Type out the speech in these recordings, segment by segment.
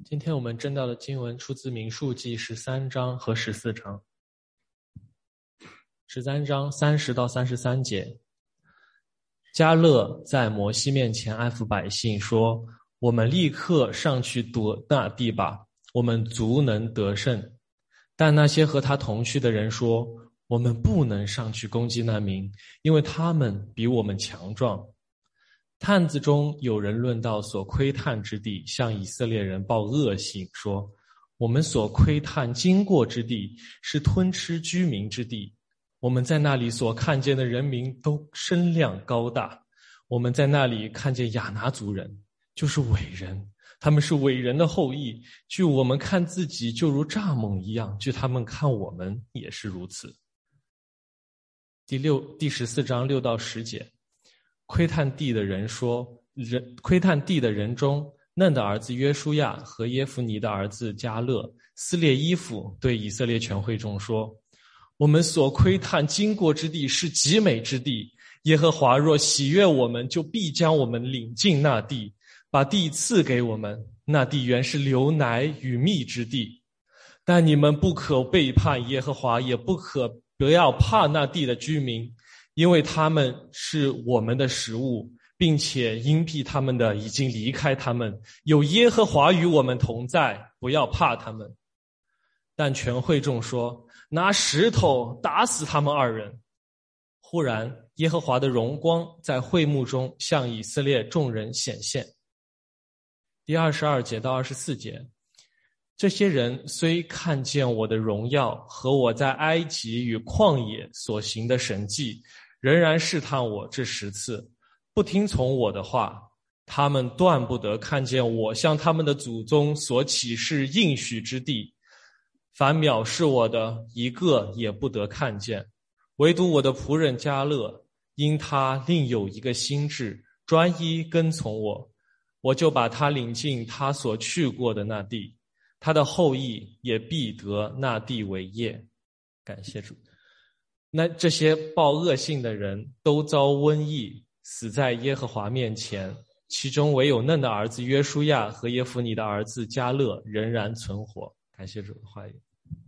今天我们正道的经文出自民数记13章和14章。13章30到33节，迦勒在摩西面前安抚百姓说：我们立刻上去夺那地吧，我们足能得胜。但那些和他同去的人说：我们不能上去攻击那民，因为他们比我们强壮。探子中有人论到所窥探之地，向以色列人报恶信，说：我们所窥探经过之地是吞吃居民之地，我们在那里所看见的人民都身量高大，我们在那里看见亚拿族人，就是伟人，他们是伟人的后裔，据我们看自己就如蚱蜢一样，据他们看我们也是如此。第14章6到10节，窥探地的人说，窥探地的人中，嫩的儿子约书亚和耶孚尼的儿子迦勒撕裂衣服，对以色列全会众说：我们所窥探经过之地是极美之地，耶和华若喜悦我们，就必将我们领进那地，把地赐给我们，那地原是流奶与蜜之地。但你们不可背叛耶和华，也不要怕那地的居民，因为他们是我们的食物，并且荫庇他们的已经离开他们，有耶和华与我们同在，不要怕他们。但全会众说：拿石头打死他们二人。忽然耶和华的荣光在会幕中向以色列众人显现。第22节到24节，这些人虽看见我的荣耀和我在埃及与旷野所行的神迹，仍然试探我这10次，不听从我的话，他们断不得看见我向他们的祖宗所起誓应许之地，凡藐视我的，一个也不得看见。唯独我的仆人迦勒，因他另有一个心志，专一跟从我，我就把他领进他所去过的那地，他的后裔也必得那地为业。感谢主。那这些报恶信的人都遭瘟疫，死在耶和华面前，其中唯有嫩的儿子约书亚和耶孚尼的儿子迦勒仍然存活。感谢主的话语。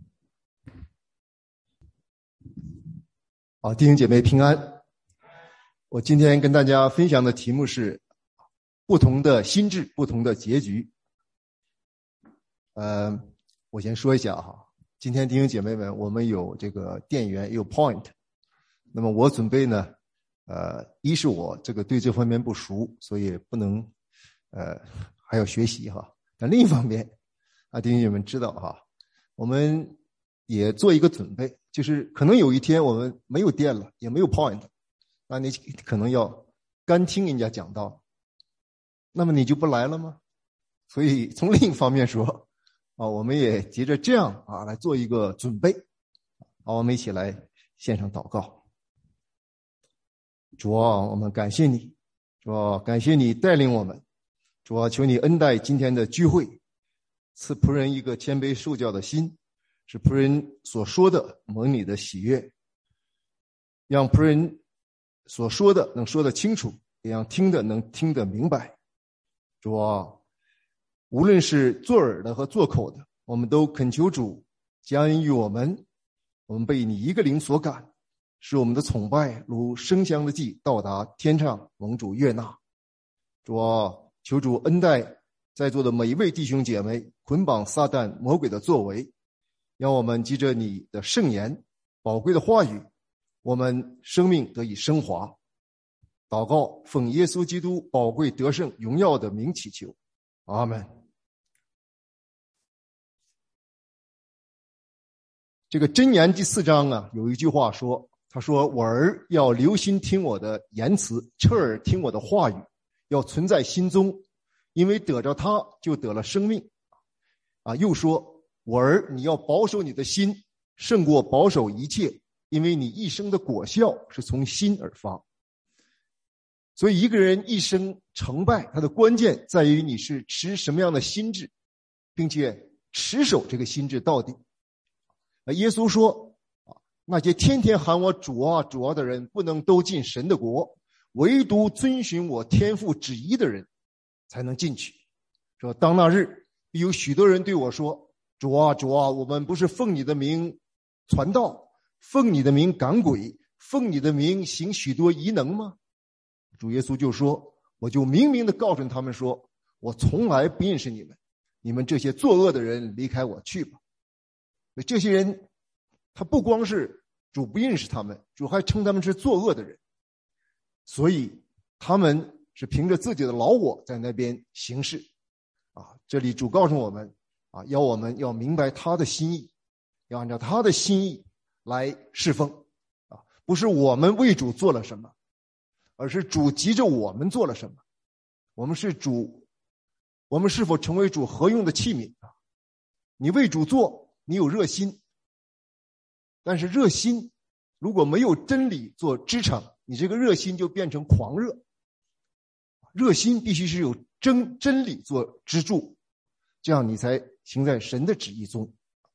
好，弟兄姐妹平安。我今天跟大家分享的题目是不同的心志，不同的结局。我先说一下哈，今天弟兄姐妹们，我们有这个店员，有 point。那么我准备呢，一是我这个对这方面不熟，所以不能，还要学习哈。但另一方面，弟兄姐妹们知道哈，我们也做一个准备，就是可能有一天我们没有店了，也没有 point， 那你可能要干听人家讲道，那么你就不来了吗？所以从另一方面说，我们也接着这样来做一个准备。我们一起来献上祷告。主啊，我们感谢你，主啊，感谢你带领我们，主啊，求你恩待今天的聚会，赐仆人一个谦卑受教的心，使仆人所说的蒙你的喜悦，让仆人所说的能说得清楚，也让听的能听得明白。主啊，无论是作耳的和作口的，我们都恳求主加恩于我们，我们被你一个灵所感，使我们的崇拜如生香的祭到达天上，蒙主悦纳。主啊，求主恩待在座的每一位弟兄姐妹，捆绑撒旦魔鬼的作为，让我们记着你的圣言宝贵的话语，我们生命得以升华。祷告奉耶稣基督宝贵得胜荣耀的名祈求，阿们。这个箴言第4章有一句话说，他说我儿要留心听我的言辞，侧耳听我的话语，要存在心中，因为得着它就得了生命。又说我儿你要保守你的心，胜过保守一切，因为你一生的果效是从心而发。所以一个人一生成败，他的关键在于你是持什么样的心志，并且持守这个心志到底。耶稣说，那些天天喊我主啊主啊的人，不能都进神的国，唯独遵循我天父旨意的人才能进去。说当那日， 必有许多人对我说，主啊，主啊，我们不是奉你的名传道，奉你的名赶鬼，奉你的名行许多异能吗？主耶稣就说，我就明明的告诉他们说，我从来不认识你们，你们这些作恶的人，离开我去吧。这些人他不光是主不认识他们，主还称他们是作恶的人，所以他们是凭着自己的老我在那边行事这里主告诉我们要我们要明白他的心意，要按照他的心意来侍奉不是我们为主做了什么，而是主急着我们做了什么。我们是否成为主合用的器皿你为主做，你有热心，但是热心如果没有真理做支撑，你这个热心就变成狂热。热心必须是有真理做支柱，这样你才行在神的旨意中。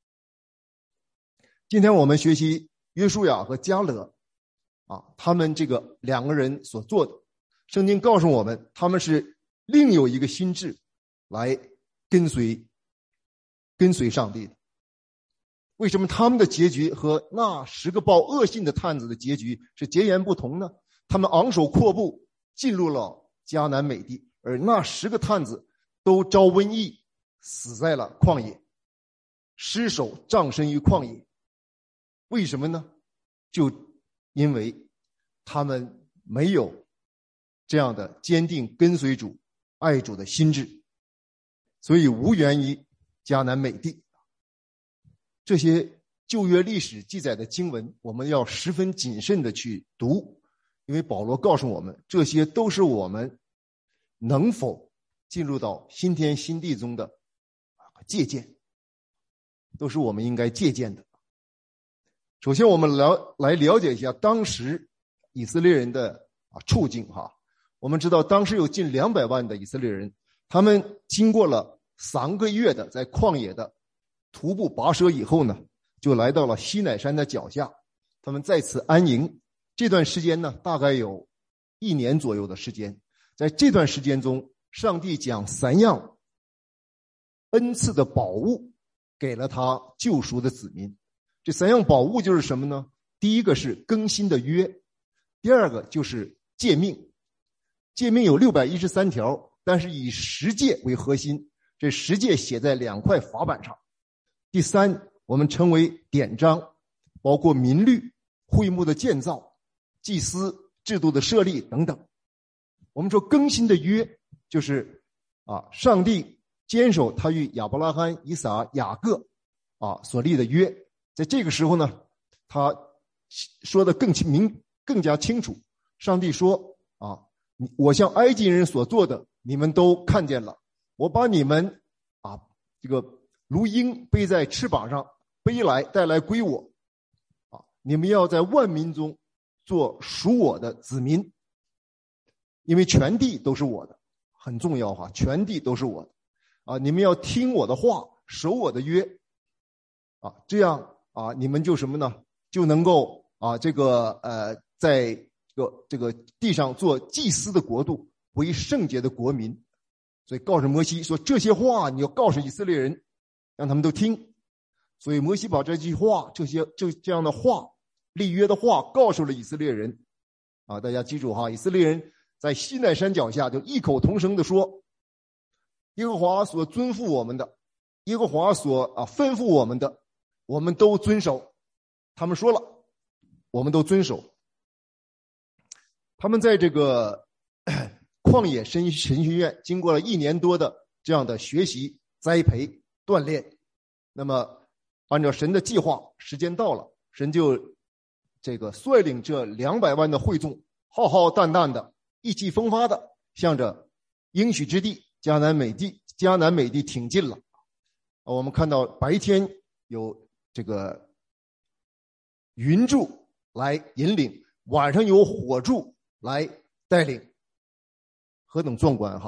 今天我们学习约书亚和迦勒他们这个两个人所做的，圣经告诉我们他们是另有一个心志来跟随上帝的。为什么他们的结局和那10个报恶信的探子的结局是截然不同呢？他们昂首阔步进入了迦南美地，而那10个探子都遭瘟疫死在了旷野，尸首葬身于旷野。为什么呢？就因为他们没有这样的坚定跟随主爱主的心志，所以无缘于迦南美地。这些旧约历史记载的经文我们要十分谨慎的去读，因为保罗告诉我们，这些都是我们能否进入到新天新地中的借鉴，都是我们应该借鉴的。首先我们来了解一下当时以色列人的处境我们知道当时有近200万的以色列人，他们经过了3个月的在旷野的徒步跋涉以后呢，就来到了西乃山的脚下，他们在此安营。这段时间呢，大概有1年左右的时间。在这段时间中，上帝将3样恩赐的宝物给了他救赎的子民。这3样宝物就是什么呢？第一个是更新的约，第二个就是诫命。诫命有613条，但是以10诫为核心，这10诫写在2块法板上。第三，我们称为典章，包括民律、会幕的建造、祭司制度的设立等等。我们说更新的约就是上帝坚守他与亚伯拉罕、以撒、雅各所立的约。在这个时候呢，他说的更加清楚。上帝说我向埃及人所做的你们都看见了，我把你们这个如鹰背在翅膀上带来归我你们要在万民中做属我的子民，因为全地都是我的，很重要全地都是我的你们要听我的话，守我的约这样你们就什么呢？就能够在这个地上做祭司的国度，为圣洁的国民。所以告诉摩西说，这些话你要告诉以色列人，让他们都听。所以摩西把这句话这样的话，立约的话告诉了以色列人大家记住以色列人在西奈山脚下就异口同声地说，耶和华所吩咐我们的，耶和华所吩咐我们的，我们都遵守。他们说了，我们都遵守。他们在这个旷野神学院经过了1年多的这样的学习、栽培、锻炼，那么按照神的计划，时间到了，神就率领这200万的会众，浩浩荡荡的、意气风发的，向着应许之地迦南美地挺进了。我们看到白天有这个云柱来引领，晚上有火柱来带领，何等壮观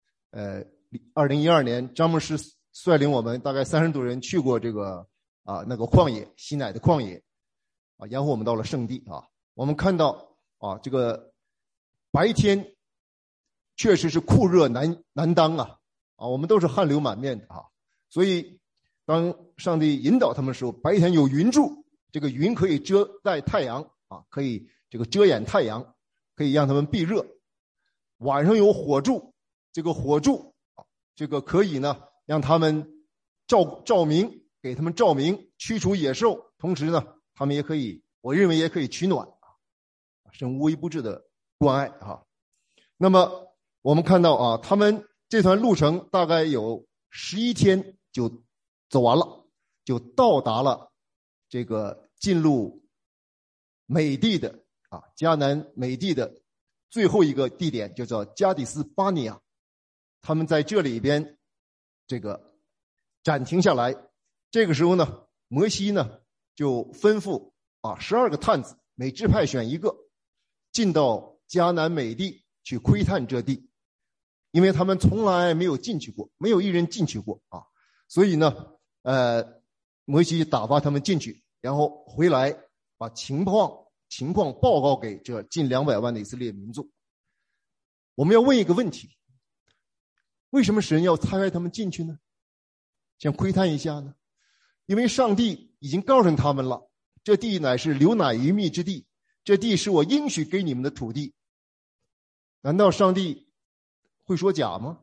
2012年张牧师率领我们大概30多人去过这个那个旷野，西乃的旷野然后我们到了圣地我们看到这个白天确实是酷热难当我们都是汗流满面的所以当上帝引导他们的时候，白天有云柱，这个云可以遮盖太阳啊，可以这个遮掩太阳，可以让他们避热。晚上有火柱，这个火柱这个可以呢让他们照明，给他们照明，驱除野兽，同时呢他们也可以，我认为也可以取暖生无微不至的关爱那么我们看到啊，他们这段路程大概有11天就走完了，就到达了这个进入美地的迦南美地的最后一个地点，就叫加底斯巴尼亚。他们在这里边这个暂停下来。这个时候呢，摩西呢就吩咐12个探子，每支派选一个，进到迦南美地去窥探这地，因为他们从来没有进去过，没有一人进去过所以呢摩西打发他们进去，然后回来把情况报告给这近200万的以色列民众。我们要问一个问题，为什么神要差派他们进去呢？想窥探一下呢？因为上帝已经告诉他们了，这地乃是流奶与蜜之地，这地是我应许给你们的土地。难道上帝会说假吗？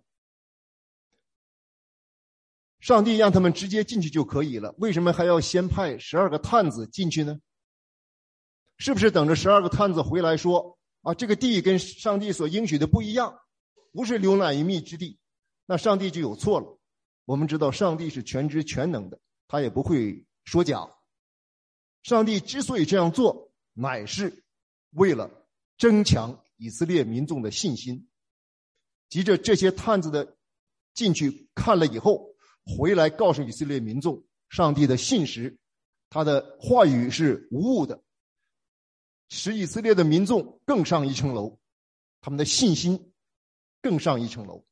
上帝让他们直接进去就可以了，为什么还要先派12个探子进去呢？是不是等着12个探子回来说这个地跟上帝所应许的不一样，不是流奶与蜜之地，那上帝就有错了。我们知道上帝是全知全能的，他也不会说假。上帝之所以这样做，乃是为了增强以色列民众的信心。急着这些探子的进去看了以后，回来告诉以色列民众，上帝的信实，他的话语是无误的，使以色列的民众更上一层楼，他们的信心更上一层楼。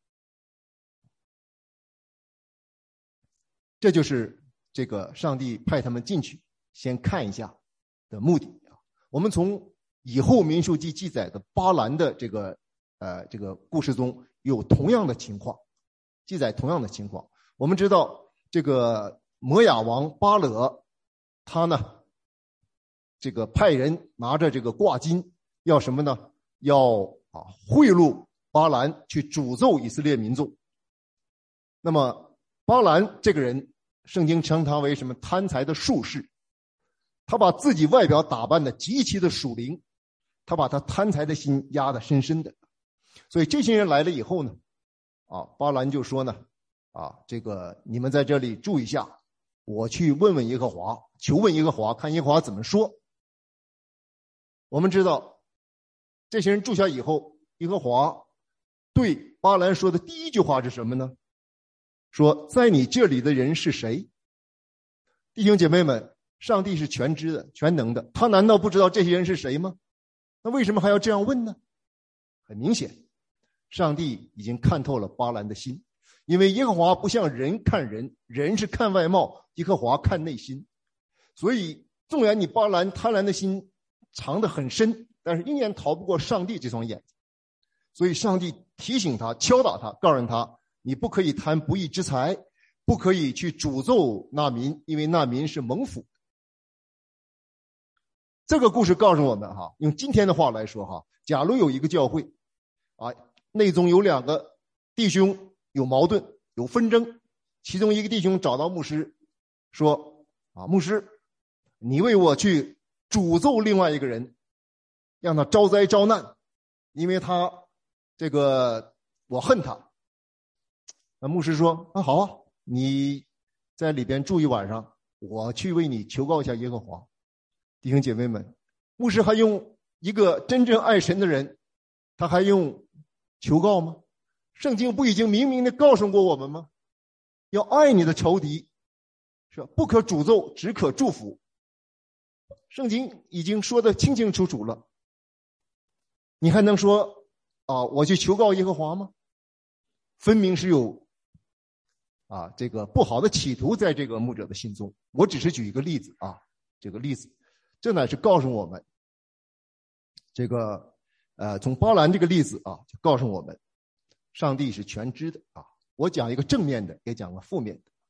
这就是这个上帝派他们进去先看一下的目的我们从以后民数记记载的巴兰的这个故事中有同样的情况，记载同样的情况。我们知道这个摩亚王巴勒，他呢这个派人拿着这个挂金，要什么呢？要贿赂巴兰去诅咒以色列民众。那么巴兰这个人，圣经称他为什么？贪财的术士。他把自己外表打扮的极其的属灵，他把他贪财的心压得深深的。所以这些人来了以后呢巴兰就说呢这个你们在这里住一下，我去问问耶和华，求问耶和华，看耶和华怎么说。我们知道这些人住下以后，耶和华对巴兰说的第一句话是什么呢？说在你这里的人是谁？弟兄姐妹们，上帝是全知的全能的，他难道不知道这些人是谁吗？那为什么还要这样问呢？很明显，上帝已经看透了巴兰的心，因为耶和华不像人看人，人是看外貌，耶和华看内心。所以纵然你巴兰贪婪的心藏得很深，但是仍然逃不过上帝这双眼睛。所以上帝提醒他，敲打他，告诉他，你不可以贪不义之财，不可以去诅咒那民，因为那民是蒙福。这个故事告诉我们用今天的话来说假如有一个教会内中有2个弟兄有矛盾有纷争，其中一个弟兄找到牧师说牧师，你为我去诅咒另外一个人，让他招灾招难，因为他这个我恨他。那牧师说好你在里边住一晚上，我去为你求告一下耶和华。弟兄姐妹们，牧师还用一个真正爱神的人，他还用求告吗？圣经不已经明明的告诉过我们吗？要爱你的仇敌，是吧？不可诅咒，只可祝福。圣经已经说得清清楚楚了，你还能说我去求告耶和华吗？分明是有这个不好的企图在这个牧者的心中。我只是举一个例子这个例子，这乃是告诉我们这个从巴兰这个例子就告诉我们，上帝是全知的我讲一个正面的，也讲个负面的。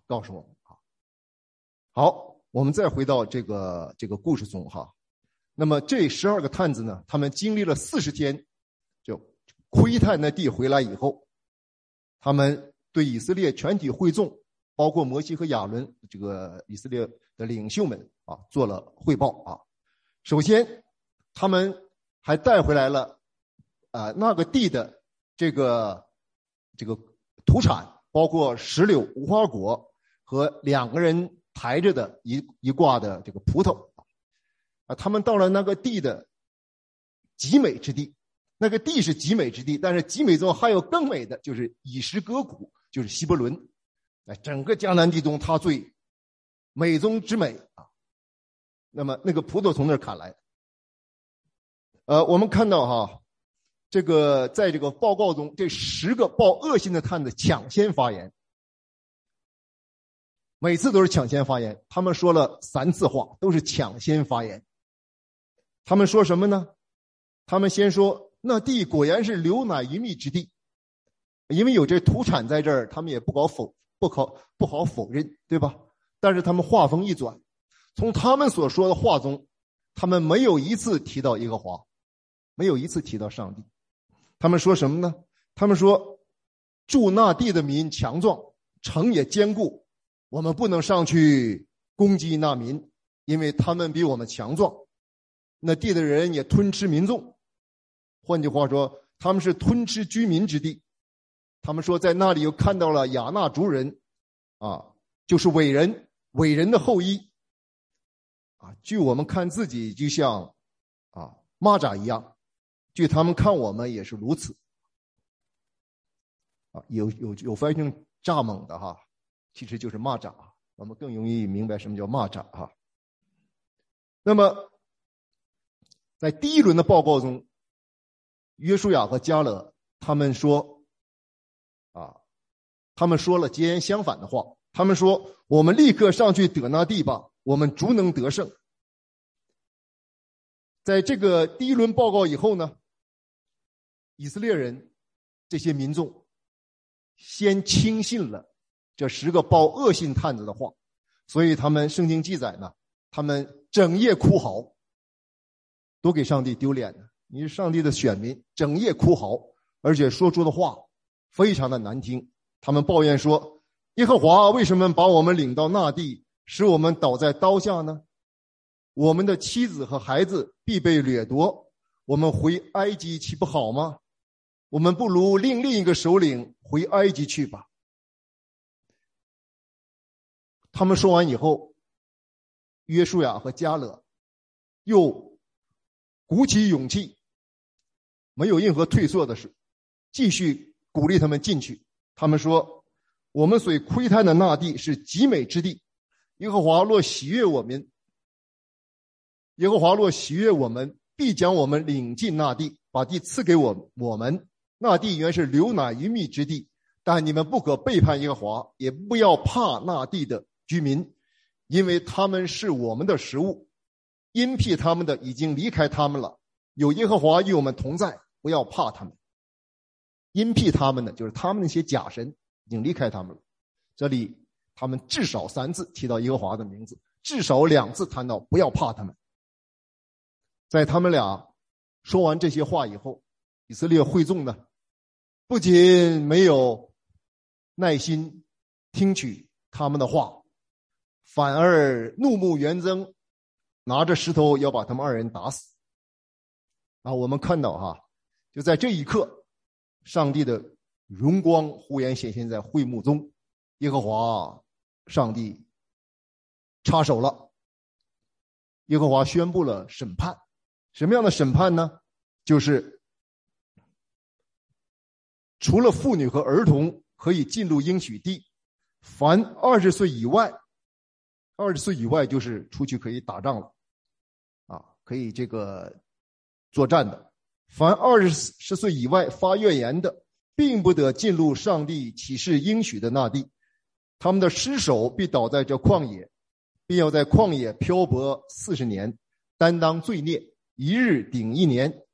告诉我们啊。好，我们再回到这个故事中哈。那么这12个探子呢，他们经历了40天，就窥探那地回来以后，他们对以色列全体会众，包括摩西和亚伦这个以色列的领袖们啊，做了汇报啊。首先，他们还带回来了那个地的这个土产，包括石榴、无花果和2个人抬着的一挂的这个葡萄啊。他们到了那个地的极美之地，那个地是极美之地，但是极美中还有更美的，就是以实革谷，就是希伯伦。整个迦南地中，它最美中之美啊。那么那个葡萄从那儿砍来的。我们看到哈，这个在这个报告中，这10个报恶信的探子抢先发言，每次都是抢先发言。他们说了3次话，都是抢先发言。他们说什么呢？他们先说那地果然是流奶与蜜之地，因为有这土产在这儿，他们也不好否认，对吧？但是他们话锋一转，从他们所说的话中，他们没有一次提到耶和华，没有一次提到上帝。他们说什么呢？他们说住那地的民强壮，城也坚固，我们不能上去攻击那民，因为他们比我们强壮。那地的人也吞吃民众，换句话说，他们是吞吃居民之地。他们说在那里又看到了亚纳族人啊，就是伟人的后裔啊。据我们看自己就像蚂蚱一样，据他们看我们也是如此啊。有翻译成蚱蜢的哈，其实就是蚂蚱，我们更容易明白什么叫蚂蚱哈。那么在第一轮的报告中，约书亚和迦勒他们说了截然相反的话。他们说我们立刻上去得那地吧，我们足能得胜。在这个第一轮报告以后呢，以色列人这些民众先轻信了这10个报恶信探子的话，所以他们圣经记载呢，他们整夜哭嚎，都给上帝丢脸了。你是上帝的选民，整夜哭嚎，而且说出的话非常的难听。他们抱怨说，耶和华为什么把我们领到那地，使我们倒在刀下呢？我们的妻子和孩子必被掠夺，我们回埃及岂不好吗？我们不如另一个首领回埃及去吧。他们说完以后，约书亚和迦勒又鼓起勇气，没有任何退缩的事，继续鼓励他们进去。他们说，我们所窥探的那地是极美之地，耶和华若喜悦我们，必将我们领进那地，把地赐给我们。那地原是流奶与蜜之地，但你们不可背叛耶和华，也不要怕那地的居民，因为他们是我们的食物。阴僻他们的已经离开他们了，有耶和华与我们同在，不要怕他们。阴僻他们的就是他们那些假神已经离开他们了。这里他们至少3次提到耶和华的名字，至少2次谈到不要怕他们。在他们俩说完这些话以后，以色列会众呢，不仅没有耐心听取他们的话，反而怒目圆睁，拿着石头要把他们2人打死。我们看到哈，就在这一刻，上帝的荣光忽然显现在会幕中，耶和华上帝插手了，耶和华宣布了审判。什么样的审判呢？就是除了妇女和儿童可以进入应许地，凡20岁以外，20岁以外就是出去可以打仗了可以这个作战的。凡20岁以外发怨言的，并不得进入上帝启示应许的那地，他们的尸首必倒在这旷野，并要在旷野漂泊40年，担当罪孽，1日顶1年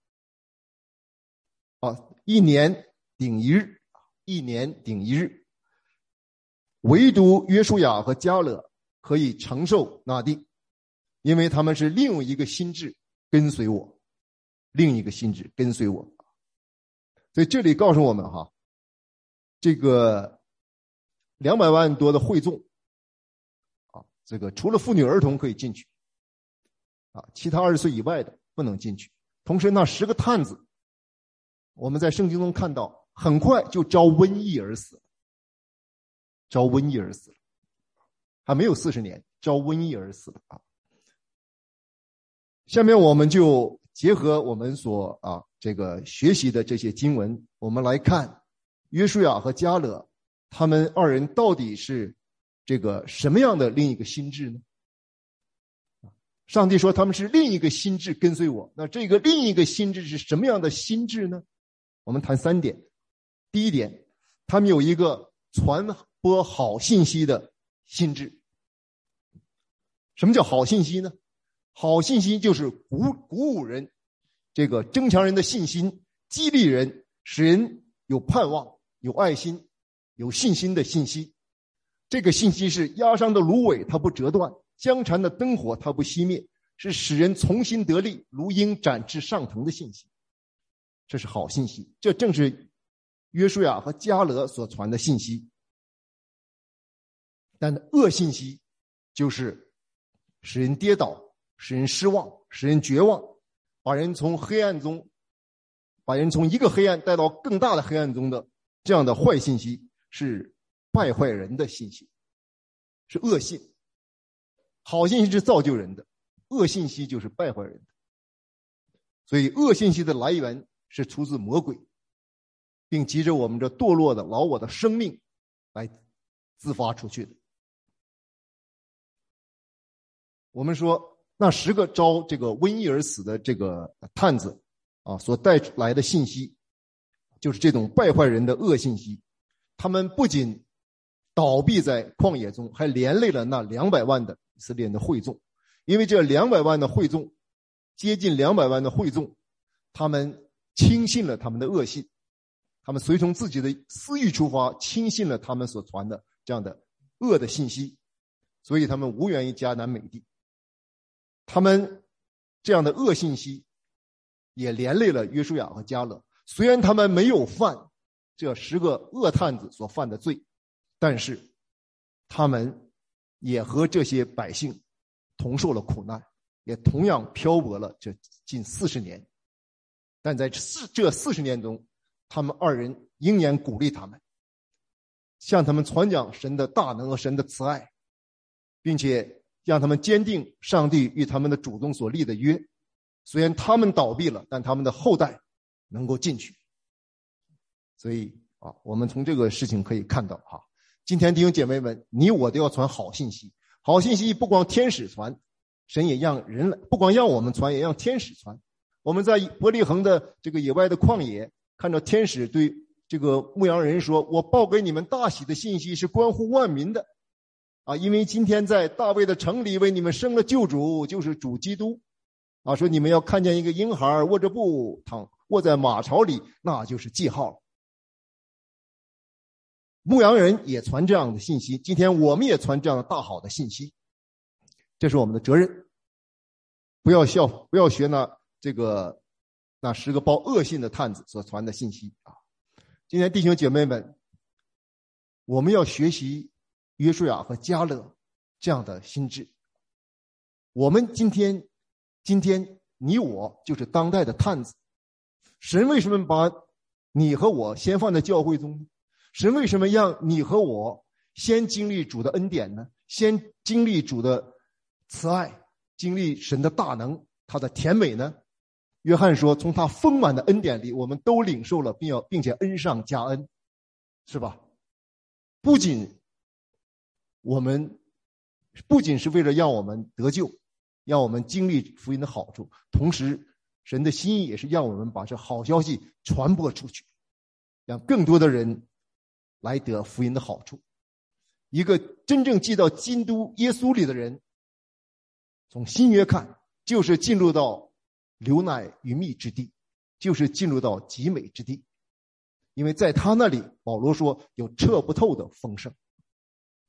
，1年顶1日，1年顶1日。 唯独约书亚和迦勒可以承受那地，因为他们是另一个心志跟随我，另一个心志跟随我。所以这里告诉我们哈，这个200万多的会众啊，这个除了妇女儿童可以进去啊，其他20岁以外的不能进去。同时那10个探子，我们在圣经中看到，很快就遭瘟疫而死，遭瘟疫而死了，还没有40年，遭瘟疫而死了啊。下面我们就结合我们所这个学习的这些经文，我们来看约书亚和迦勒他们2人到底是这个什么样的另一个心志呢？上帝说他们是另一个心志跟随我，那这个另一个心志是什么样的心志呢？我们谈3点。第一点，他们有一个传播好信息的心志。什么叫好信息呢？好信息就是鼓舞人，这个增强人的信心，激励人，使人有盼望，有爱心，有信心的信息。这个信息是压伤的芦苇它不折断，将残的灯火它不熄灭，是使人重新得力，如鹰展翅上腾的信息。这是好信息，这正是约书亚和迦勒所传的信息。但恶信息就是使人跌倒，使人失望，使人绝望，把人从一个黑暗带到更大的黑暗中的这样的坏信息，是败坏人的信息，是恶信。好信息是造就人的，恶信息就是败坏人的。所以恶信息的来源是出自魔鬼，并藉着我们这堕落的老我的生命来自发出去的。我们说那10个遭这个瘟疫而死的这个探子所带来的信息，就是这种败坏人的恶信息。他们不仅倒闭在旷野中，还连累了那200万的以色列人的会众。因为这200万的会众，接近200万的会众，他们轻信了他们的恶信，他们随从自己的私欲出发，轻信了他们所传的这样的恶的信息，所以他们无缘于迦南美地。他们这样的恶信息也连累了约书亚和迦勒，虽然他们没有犯这10个恶探子所犯的罪，但是他们也和这些百姓同受了苦难，也同样漂泊了这近40年。但在这40年中，他们2人仍然鼓励他们，向他们传讲神的大能和神的慈爱，并且让他们坚定上帝与他们的祖宗所立的约。虽然他们倒闭了，但他们的后代能够进去。所以我们从这个事情可以看到今天弟兄姐妹们，你我都要传好信息。好信息不光天使传，神也让人来，不光让我们传，也让天使传。我们在伯利恒的这个野外的旷野，看到天使对这个牧羊人说，我报给你们大喜的信息是关乎万民的因为今天在大卫的城里为你们生了救主，就是主基督说你们要看见一个婴孩握着布卧在马槽里，那就是记号了。牧羊人也传这样的信息，今天我们也传这样的大好的信息，这是我们的责任。不要学那10个报恶信的探子所传的信息今天弟兄姐妹们，我们要学习约书亚和迦勒这样的心智。我们今天你我就是当代的探子。神为什么把你和我先放在教会中呢？神为什么让你和我先经历主的恩典呢？先经历主的慈爱，经历神的大能，他的甜美呢？约翰说，从他丰满的恩典里，我们都领受了，并且恩上加恩，是吧？不仅是为了让我们得救，让我们经历福音的好处，同时神的心意也是让我们把这好消息传播出去，让更多的人来得福音的好处。一个真正进到基督耶稣里的人，从新约看，就是进入到流奶与蜜之地，就是进入到极美之地。因为在他那里，保罗说有测不透的丰盛。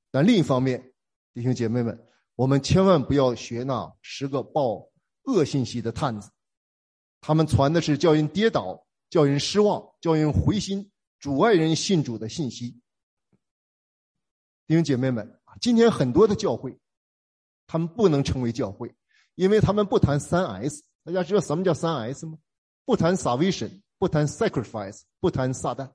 但另一方面，弟兄姐妹们，我们千万不要学那10个报恶信息的探子，他们传的是叫人跌倒、叫人失望、叫人灰心、阻碍人信主的信息。弟兄姐妹们，今天很多的教会，他们不能成为教会，因为他们不谈3S。大家知道什么叫3S 吗？不谈 salvation， 不谈 sacrifice， 不谈撒旦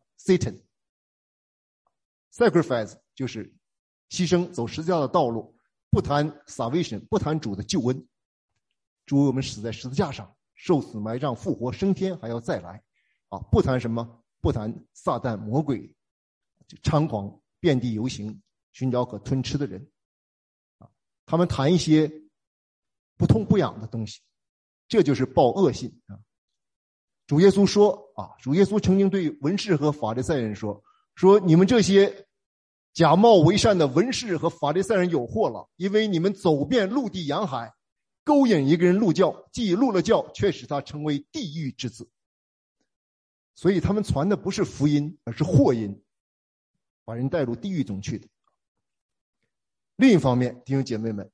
Satan。sacrifice 就是牺牲走十字架的道路，不谈 salvation， 不谈主的救恩。主为我们死在十字架上，受死埋葬复活升天，还要再来啊！不谈什么？不谈撒旦魔鬼猖狂遍地游行，寻找可吞吃的人啊！他们谈一些不痛不痒的东西，这就是报恶信啊！主耶稣说啊，主耶稣曾经对文士和法利赛人说你们这些假冒为善的文士和法利赛人有祸了，因为你们走遍陆地洋海，勾引一个人入教，既入了教，却使他成为地狱之子。所以他们传的不是福音，而是祸音，把人带入地狱中去的。另一方面，弟兄姐妹们，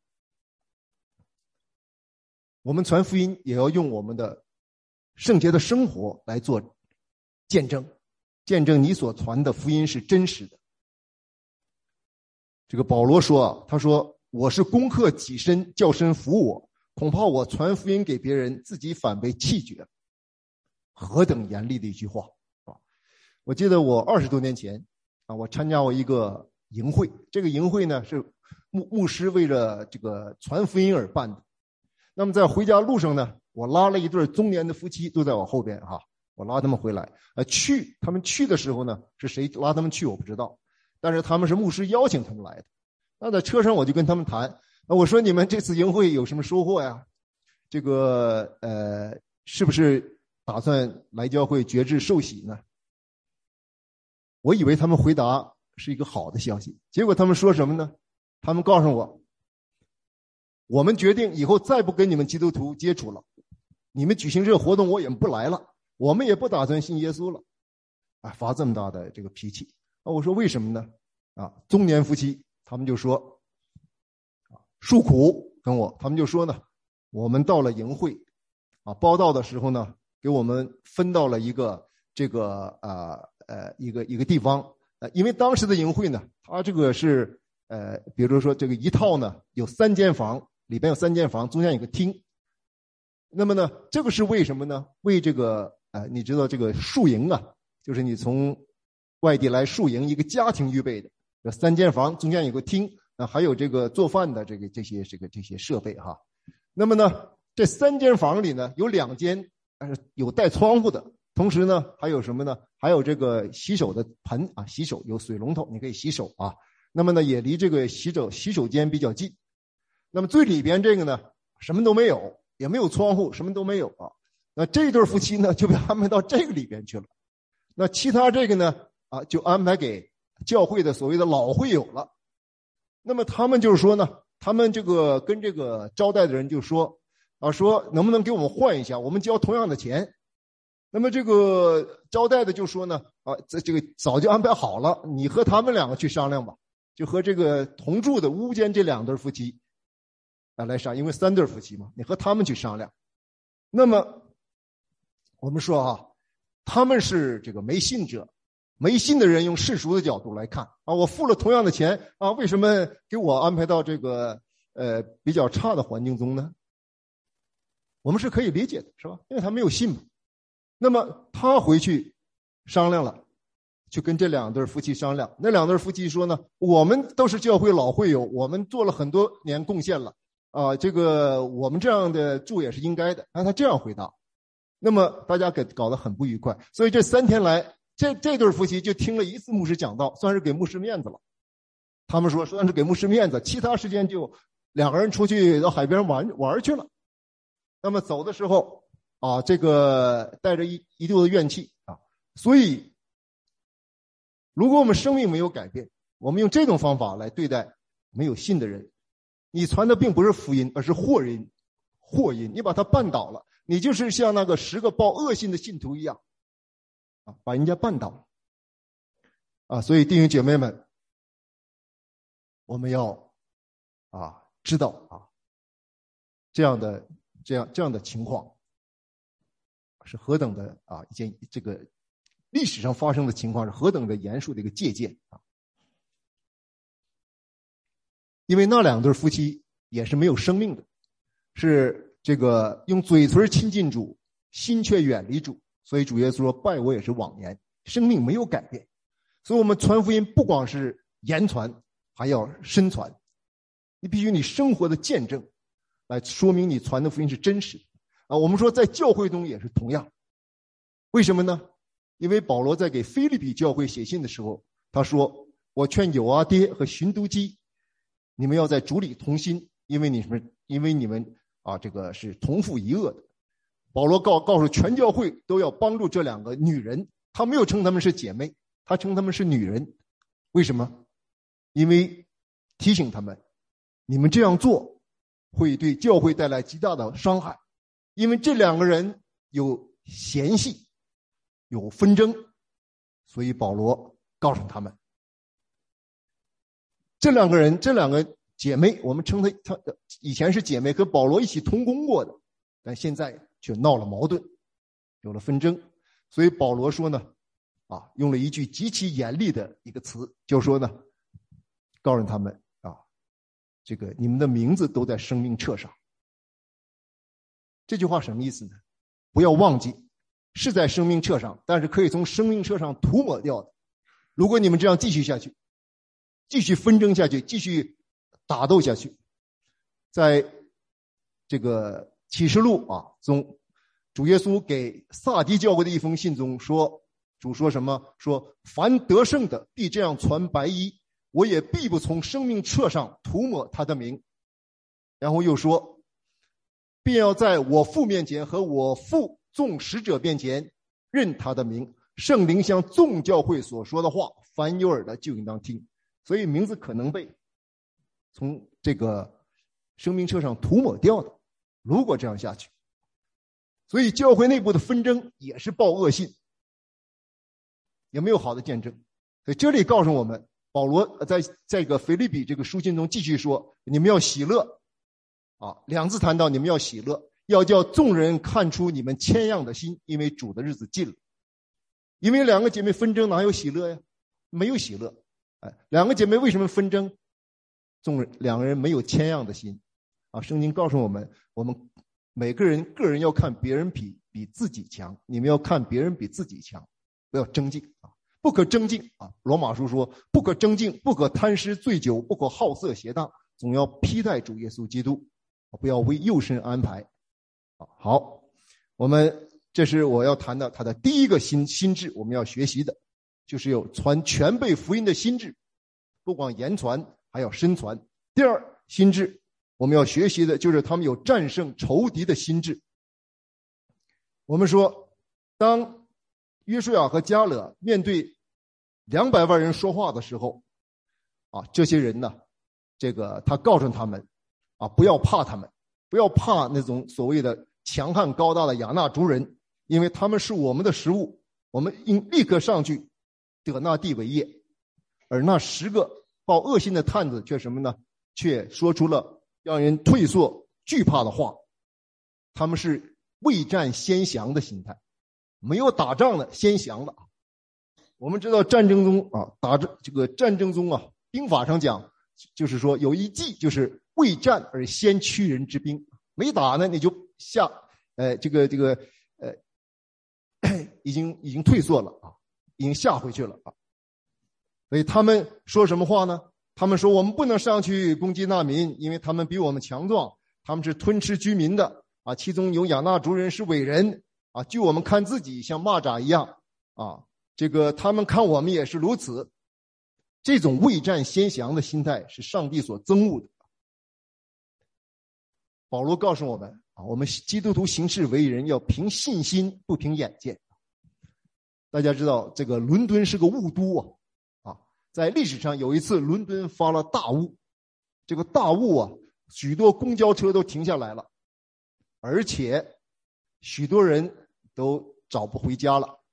我们传福音也要用我们的圣洁的生活来做见证，见证你所传的福音是真实的。这个保罗说啊，他说我是攻克己身，叫身服我，恐怕我传福音给别人，自己反被弃绝。何等严厉的一句话啊！我记得我20多年前啊，我参加过一个营会，这个营会呢是牧师为了这个传福音而办的。那么在回家路上呢，我拉了一对中年的夫妻都在我后边哈，我拉他们回来。他们去的时候呢，是谁拉他们去我不知道，但是他们是牧师邀请他们来的。那在车上我就跟他们谈，我说你们这次营会有什么收获呀？这个是不是打算来教会决志受洗呢？我以为他们回答是一个好的消息，结果他们说什么呢？他们告诉我们决定以后再不跟你们基督徒接触了，你们举行这个活动我也不来了，我们也不打算信耶稣了。发这么大的这个脾气。我说为什么呢？中年夫妻他们就说诉苦跟我，他们就说呢，我们到了营会报道的时候呢，给我们分到了一个这个一个地方，因为当时的营会呢，它这个是比如说这个一套呢有3间房，里边有3间房，中间有个厅。那么呢，这个是为什么呢？为这个你知道这个宿营啊，就是你从外地来宿营一个家庭预备的，有3间房，中间有个厅，还有这个做饭的这些设备哈。那么呢，这3间房里呢，有2间有带窗户的，同时呢，还有什么呢？还有这个洗手的盆洗手有水龙头，你可以洗手啊。那么呢，也离这个洗手间比较近。那么最里边这个呢，什么都没有，也没有窗户，什么都没有啊。那这对夫妻呢，就被安排到这个里边去了。那其他这个呢，就安排给教会的所谓的老会友了。那么他们就是说呢，他们这个跟这个招待的人就说说能不能给我们换一下，我们交同样的钱。那么这个招待的就说呢，这个早就安排好了，你和他们2个去商量吧，就和这个同住的屋间这2对夫妻来商量，因为3对夫妻嘛，你和他们去商量。那么我们说他们是这个没信者，没信的人用世俗的角度来看我付了同样的钱为什么给我安排到这个比较差的环境中呢？我们是可以理解的，是吧？因为他没有信嘛。那么他回去商量了，去跟这2对夫妻商量。那2对夫妻说呢，我们都是教会老会友，我们做了很多年贡献了这个我们这样的住也是应该的。他这样回答。那么大家搞得很不愉快，所以这3天来，这对夫妻就听了1次牧师讲道，算是给牧师面子了。他们说算是给牧师面子，其他时间就2个人出去到海边玩去了。那么走的时候这个带着一肚子怨气所以如果我们生命没有改变，我们用这种方法来对待没有信的人，你传的并不是福音，而是祸音，你把他绊倒了，你就是像那个10个报恶信的信徒一样把人家绊倒所以弟兄姐妹们， 我们要知道这样的情况是何等的一件这个历史上发生的情况是何等的严肃的一个借鉴因为那两对夫妻也是没有生命的，是这个用嘴唇亲近主，心却远离主，所以主耶稣说拜我也是妄言，生命没有改变。所以我们传福音不光是言传，还要身传，你必须你生活的见证来说明你传的福音是真实我们说在教会中也是同样，为什么呢？因为保罗在给腓立比教会写信的时候，他说我劝友阿爹和寻都基，你们要在主里同心，因为你们这个是同父一轭的。保罗告诉全教会都要帮助这两个女人，他没有称她们是姐妹，他称她们是女人。为什么？因为提醒他们，你们这样做会对教会带来极大的伤害，因为这两个人有嫌隙，有纷争，所以保罗告诉他们，这两个姐妹，我们称她以前是姐妹，和保罗一起同工过的，但现在却闹了矛盾，有了纷争，所以保罗说呢用了一句极其严厉的一个词，就说呢告诉他们这个你们的名字都在生命册上。这句话什么意思呢？不要忘记是在生命册上，但是可以从生命册上涂抹掉的。如果你们这样继续下去，继续纷争下去，继续打斗下去，在这个启示录中，主耶稣给撒狄教会的一封信中说，主说什么？说凡得胜的必这样穿白衣，我也必不从生命册上涂抹他的名。然后又说，便要在我父面前和我父众使者面前认他的名。圣灵向众教会所说的话，凡有耳的就应当听。所以名字可能被从这个生命册上涂抹掉的，如果这样下去。所以教会内部的纷争也是报恶信，也没有好的见证。所以这里告诉我们，保罗在这个腓立比这个书信中继续说，你们要喜乐两次谈到你们要喜乐，要叫众人看出你们谦让的心，因为主的日子近了。因为两个姐妹纷争哪有喜乐呀？没有喜乐。两个姐妹为什么纷争？两个人没有谦让的心圣经告诉我们，我们每个人要看别人比自己强，你们要看别人比自己强，不要争竞不可争竞罗马书说，不可争竞，不可贪食醉酒，不可好色邪荡，总要披戴主耶稣基督，不要为肉身安排好，这是我要谈的他的第一个心智，我们要学习的就是有传全备福音的心智，不光言传还要身传。第二心智我们要学习的就是他们有战胜仇敌的心智。我们说当约书亚和迦勒面对200万人说话的时候这些人呢，这个他告诉他们不要怕他们，不要怕那种所谓的强悍高大的亚纳族人，因为他们是我们的食物，我们应立刻上去得那地为业。而那10个报恶信的探子却什么呢？却说出了让人退缩惧怕的话。他们是未战先降的心态，没有打仗的先降了。我们知道战争中战争中兵法上讲，就是说有一计，就是未战而先驱人之兵，没打呢你就已经退缩了已经下回去了所以他们说什么话呢？他们说我们不能上去攻击那民，因为他们比我们强壮，他们是吞吃居民的其中有亚纳族人是伟人据我们看自己像蚂蚱一样这个他们看我们也是如此。这种未战先降的心态是上帝所憎恶的。保罗告诉我们我们基督徒行事为人要凭信心不凭眼见。大家知道这个伦敦是个雾都在历史上有一次伦敦发了大雾，这个大雾许多公交车都停下来了，而且许多人都找不回家了。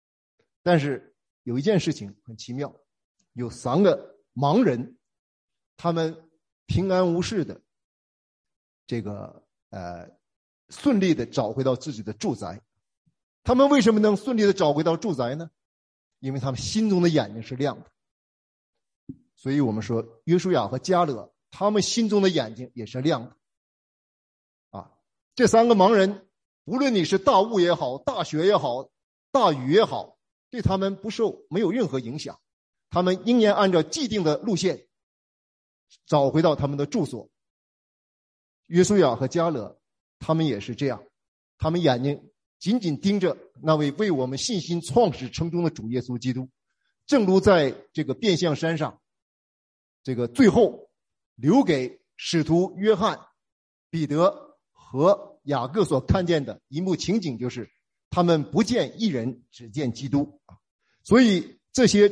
但是有一件事情很奇妙，有3个盲人他们平安无事的顺利的找回到自己的住宅。他们为什么能顺利的找回到住宅呢？因为他们心中的眼睛是亮的。所以我们说约书亚和迦勒他们心中的眼睛也是亮的。这3个盲人，无论你是大雾也好，大雪也好，大雨也好，对他们没有任何影响。他们仍然按照既定的路线找回到他们的住所。约书亚和迦勒他们也是这样，他们眼睛紧紧盯着那位为我们信心创始成终的主耶稣基督。正如在这个变相山上，最后留给使徒约翰、彼得和雅各所看见的一幕情景，就是他们不见一人，只见基督。所以这些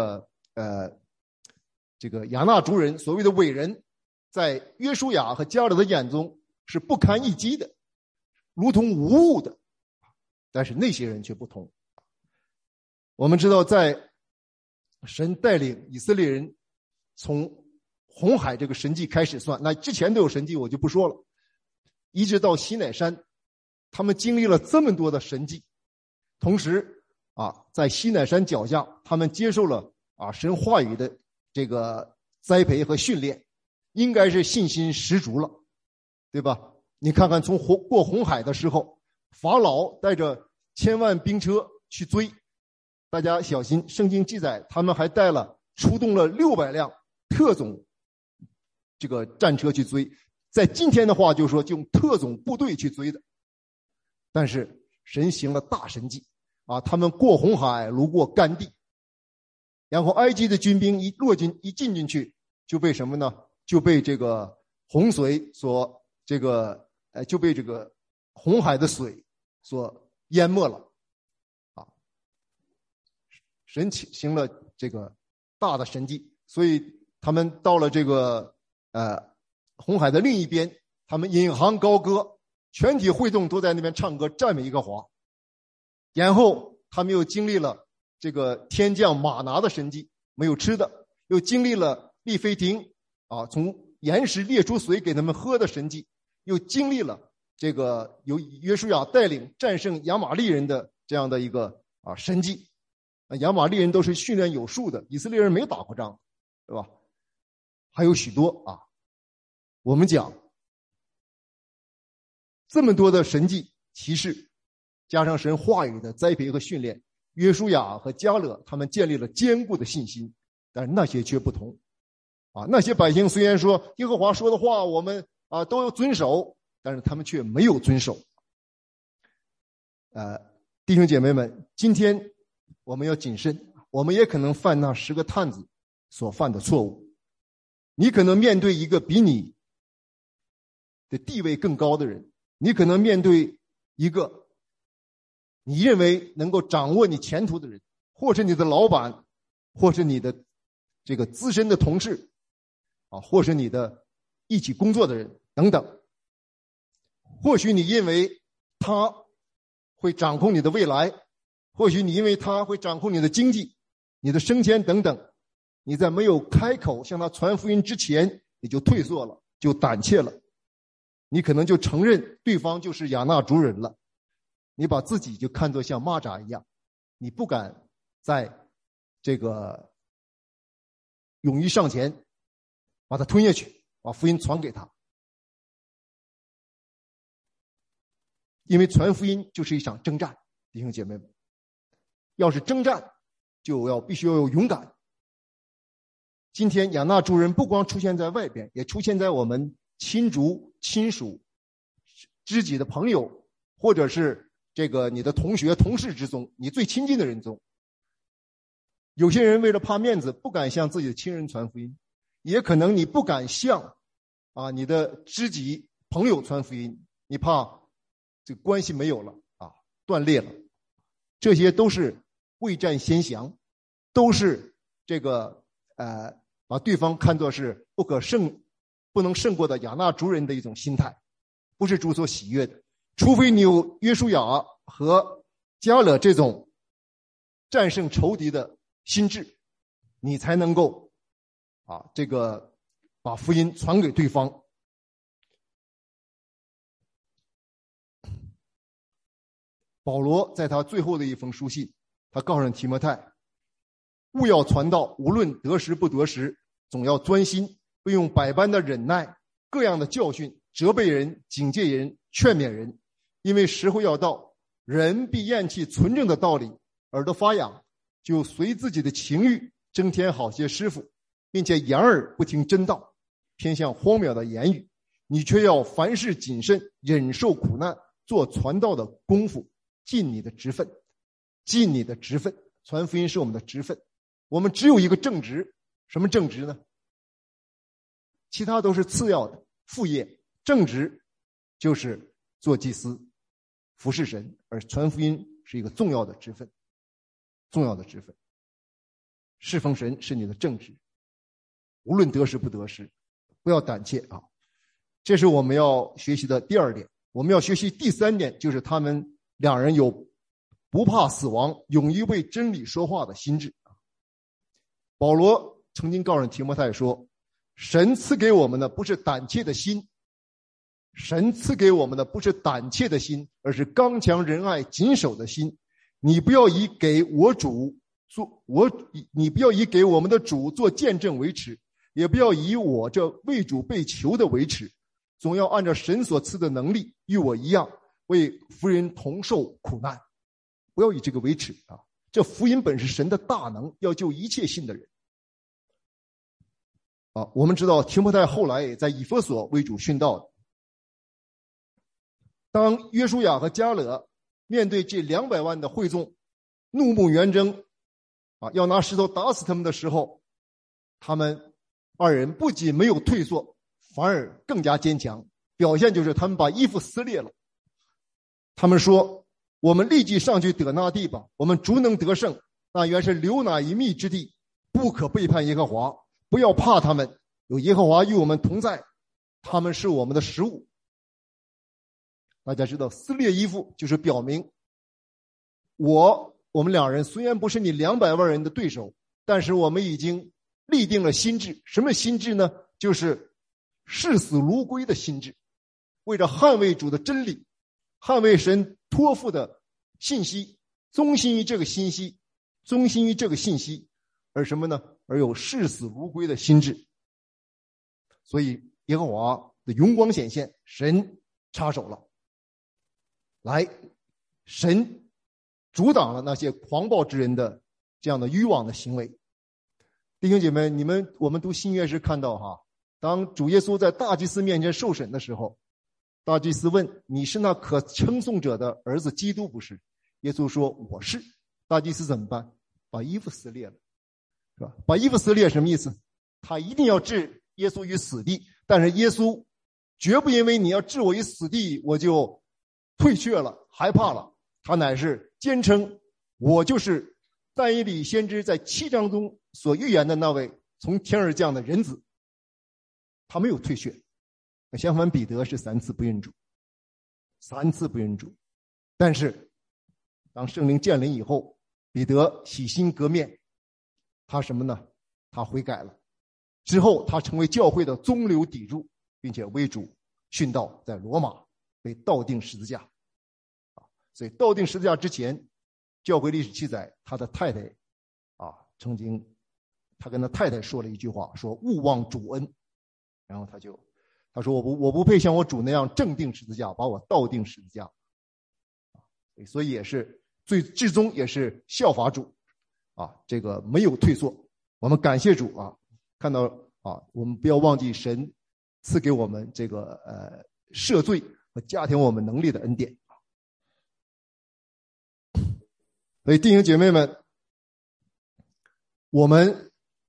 亚纳族人，所谓的伟人，在约书亚和迦勒的眼中是不堪一击的，如同无物的。但是那些人却不同。我们知道，在神带领以色列人从红海这个神迹开始算，那之前都有神迹我就不说了，一直到西乃山，他们经历了这么多的神迹。同时在西乃山脚下，他们接受了神话语的栽培和训练，应该是信心十足了，对吧？你看看从过红海的时候，法老带着1000万兵车去追，大家小心，圣经记载他们还出动了600辆特种战车去追，在今天的话就说就用特种部队去追的。但是神行了大神迹他们过红海如过干地，然后埃及的军兵一进进去，就被什么呢？就被洪水所就被红海的水所淹没了神行了大的神迹，所以他们到了红海的另一边，他们引吭高歌，全体会众都在那边唱歌赞美耶和华。然后他们又经历了天降玛拿的神迹，没有吃的，又经历了利非亭从岩石裂出水给他们喝的神迹，又经历了由约书亚带领战胜亚玛利人的这样的一个神迹。亚玛利人都是训练有素的，以色列人没打过仗，对吧？还有许多我们讲这么多的神迹奇事，加上神话语的栽培和训练，约书亚和迦勒他们建立了坚固的信心。但是那些却不同那些百姓虽然说耶和华说的话我们都要遵守，但是他们却没有遵守。弟兄姐妹们，今天我们要谨慎，我们也可能犯那10个探子所犯的错误。你可能面对一个比你的地位更高的人，你可能面对一个你认为能够掌握你前途的人，或是你的老板，或是你的资深的同事或是你的一起工作的人等等。或许你因为他会掌控你的未来，或许你因为他会掌控你的经济、你的升迁等等，你在没有开口向他传福音之前，你就退缩了，就胆怯了，你可能就承认对方就是亚纳族人了，你把自己就看作像蚂蚱一样，你不敢在勇于上前把他吞下去，把福音传给他。因为传福音就是一场征战，弟兄姐妹们，要是征战就必须要有勇敢。今天亚纳族人不光出现在外边，也出现在我们亲族、亲属、知己的朋友，或者是你的同学、同事之中，你最亲近的人中。有些人为了怕面子，不敢向自己的亲人传福音，也可能你不敢向你的知己朋友传福音，你怕关系没有了断裂了。这些都是未战先降，都是把对方看作是不能胜过的亚纳族人的一种心态，不是主所喜悦的。除非你有约书亚和迦勒这种战胜仇敌的心智，你才能够把福音传给对方。保罗在他最后的一封书信，他告诉提摩太，务要传道，无论得时不得时，总要专心，并用百般的忍耐，各样的教训，责备人，警戒人，劝勉人。因为时候要到，人必厌弃纯正的道理，耳朵发痒，就随自己的情欲增添好些师傅，并且掩耳不听真道，偏向荒谬的言语。你却要凡事谨慎，忍受苦难，做传道的功夫，尽你的职分。尽你的职分，传福音是我们的职分。我们只有一个正职，什么正职呢？其他都是次要的副业，正职就是做祭司，服侍神，而传福音是一个重要的职分。重要的职分，侍奉神是你的正职，无论得时不得时，不要胆怯啊！这是我们要学习的第二点。我们要学习第三点，就是他们两人有不怕死亡，勇于为真理说话的心智。保罗曾经告诉提摩太说，神赐给我们的不是胆怯的心，神赐给我们的不是胆怯的心，而是刚强仁爱谨守的心。你不要以给我们的主做见证为耻，也不要以我这为主被囚的为耻，总要按照神所赐的能力，与我一样，为福音同受苦难。不要以这个为耻啊！这福音本是神的大能，要救一切信的人。我们知道提摩太后来也在以弗所为主殉道。当约书亚和迦勒面对这200万的会众怒目圆睁要拿石头打死他们的时候，他们二人不仅没有退缩，反而更加坚强。表现就是他们把衣服撕裂了。他们说，我们立即上去得那地吧，我们逐能得胜，那原是流奶与蜜之地，不可背叛耶和华，不要怕他们，有耶和华与我们同在，他们是我们的食物。大家知道，撕裂衣服就是表明我们两人虽然不是你200万人的对手，但是我们已经立定了心志。什么心志呢？就是视死如归的心志，为着捍卫主的真理，捍卫神托付的信息，忠心于这个信息，忠心于这个信息，而什么呢？而有视死如归的心志。所以耶和华的荣光显现，神插手了，神阻挡了那些狂暴之人的这样的愚妄的行为。弟兄姐妹，我们读新约时看到当主耶稣在大祭司面前受审的时候，大祭司问，你是那可称颂者的儿子基督不是？耶稣说，我是。大祭司怎么办？把衣服撕裂了，是吧？把衣服撕裂什么意思？他一定要置耶稣于死地，但是耶稣绝不因为你要置我于死地我就退却了，害怕了。他乃是坚称，我就是但以理先知在7章中所预言的那位从天而降的人子。他没有退却。相反，彼得是3次不认主，3次不认主。但是当圣灵降临以后，彼得洗心革面，他什么呢？他悔改了。之后他成为教会的中流砥柱，并且为主殉道，在罗马被倒钉十字架。所以倒钉十字架之前，教会历史记载，他的太太曾经他跟他太太说了一句话，说勿忘主恩。然后他说我不配像我主那样正钉十字架，把我倒钉十字架。所以也是至终也是效法主这个没有退缩。我们感谢主看到我们不要忘记神赐给我们这个赦罪和加添我们能力的恩典。所以弟兄姐妹们，我们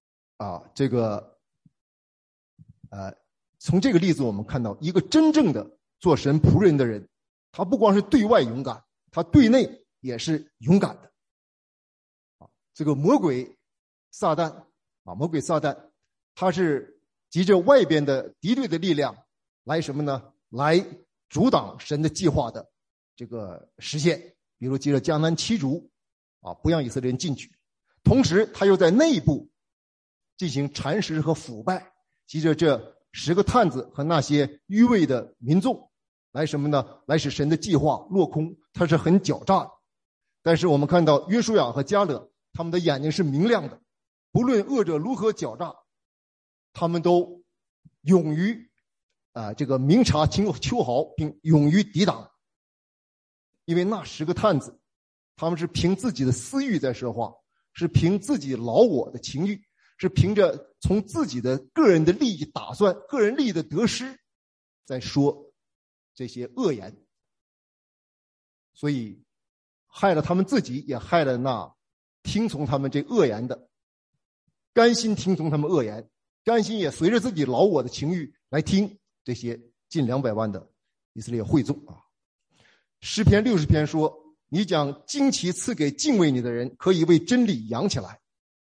从这个例子我们看到，一个真正的做神仆人的人，他不光是对外勇敢，他对内也是勇敢的。这个魔鬼撒旦，他是藉着外边的敌对的力量来什么呢？来阻挡神的计划的这个实现。比如藉着江南7族不让以色列人进去，同时他又在内部进行蚕食和腐败， 藉着这10个探子和那些愚昧的民众来什么呢？来使神的计划落空。他是很狡诈的。但是我们看到约书亚和迦勒，他们的眼睛是明亮的，不论恶者如何狡诈，他们都勇于这个明察秋毫，并勇于抵挡。因为那10个探子，他们是凭自己的私欲在说话，是凭自己老我的情欲，是凭着从自己的个人的利益打算、个人利益的得失在说这些恶言，所以害了他们自己，也害了那听从他们这恶言的，甘心听从他们恶言，甘心也随着自己老我的情欲来听这些近200万的以色列会众啊。诗篇60篇说，你将旌旗赐给敬畏你的人，可以为真理扬起来。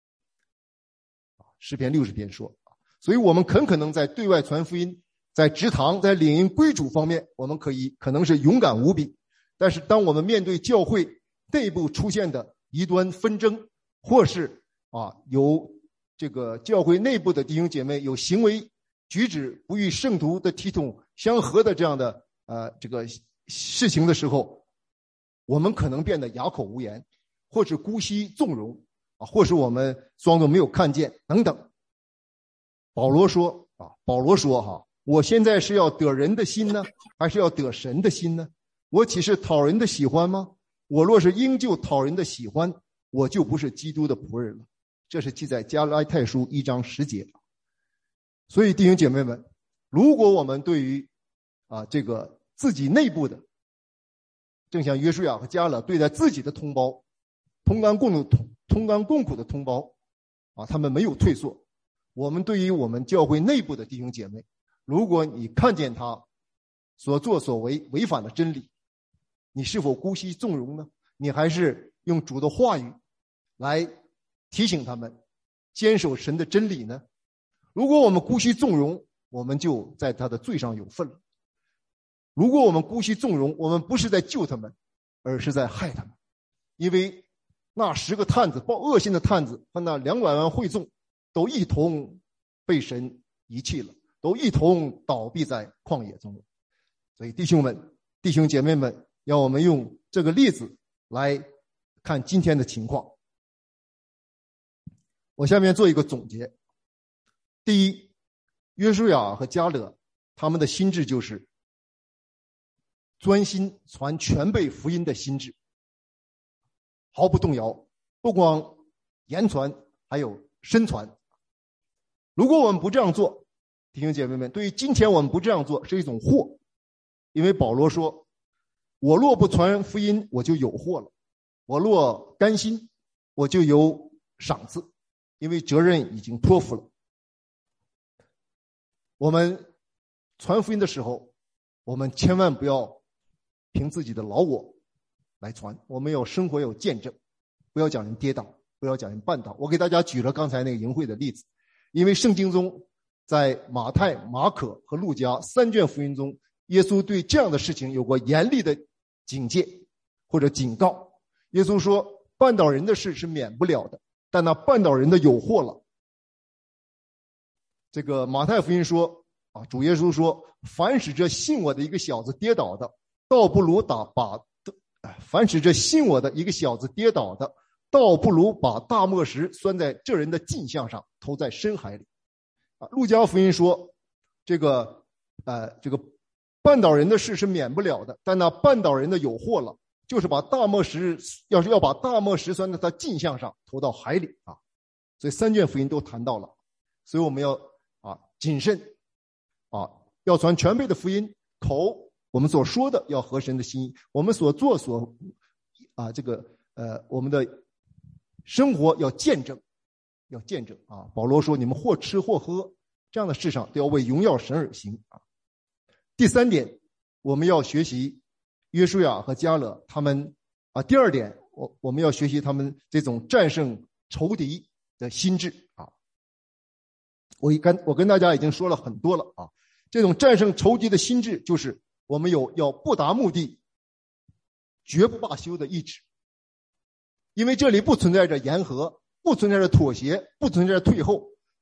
诗篇60篇说，所以我们很可能在对外传福音，在职堂，在领营归主方面，我们可能是勇敢无比。但是当我们面对教会内部出现的异端纷争，或是有这个教会内部的弟兄姐妹有行为举止不与圣徒的体统相合的这样的这个事情的时候，我们可能变得哑口无言，或是姑息纵容或是我们装作没有看见等等。保罗说我现在是要得人的心呢，还是要得神的心呢？我岂是讨人的喜欢吗？我若是应就讨人的喜欢，我就不是基督的仆人了。这是记在加拉太书1章10节。所以弟兄姐妹们，如果我们对于这个自己内部的，正像约书亚和迦勒对待自己的同胞，同甘共苦的同胞他们没有退缩。我们对于我们教会内部的弟兄姐妹，如果你看见他所作所为违反了真理，你是否姑息纵容呢？你还是用主的话语来提醒他们坚守神的真理呢？如果我们姑息纵容，我们就在他的罪上有份了。如果我们姑息纵容，我们不是在救他们，而是在害他们。因为那10个探子，报恶心的探子和那200万会众都一同被神遗弃了，都一同倒闭在旷野中了。所以弟兄姐妹们，要我们用这个例子来看今天的情况。我下面做一个总结。第一，约书亚和迦勒他们的心志就是专心传全备福音的心志，毫不动摇，不光言传，还有身传。如果我们不这样做，弟兄姐妹们，对于今天我们不这样做是一种祸。因为保罗说，我若不传福音，我就有祸了；我若甘心，我就有赏赐，因为责任已经托付了。我们传福音的时候，我们千万不要凭自己的老我来传，我们要生活有见证，不要讲人跌倒，不要讲人绊倒。我给大家举了刚才那个营会的例子，因为圣经中在马太、马可和路加3卷福音中，耶稣对这样的事情有过严厉的警戒或者警告。耶稣说，绊倒人的事是免不了的，但那绊倒人的有祸了。这个马太福音说主耶稣说，凡使这信我的一个小子跌倒的，倒不如凡使这信我的一个小子跌倒的，倒不如把大磨石拴在这人的颈项上，投在深海里。路加福音说，这个绊倒人的事是免不了的，但那绊倒人的有祸了，就是把大磨石要把大磨石拴在他颈项上，投到海里所以3卷福音都谈到了。所以我们要谨慎要传全备的福音，口我们所说的要合神的心意，我们所做我们的生活要见证保罗说，你们或吃或喝，这样的事上都要为荣耀神而行第3点，我们要学习约书亚和迦勒他们第2点，我们要学习他们这种战胜仇敌的心智我跟大家已经说了很多了这种战胜仇敌的心智，就是我们要不达目的绝不罢休的意志。因为这里不存在着言和，不存在着妥协，不存在着退后，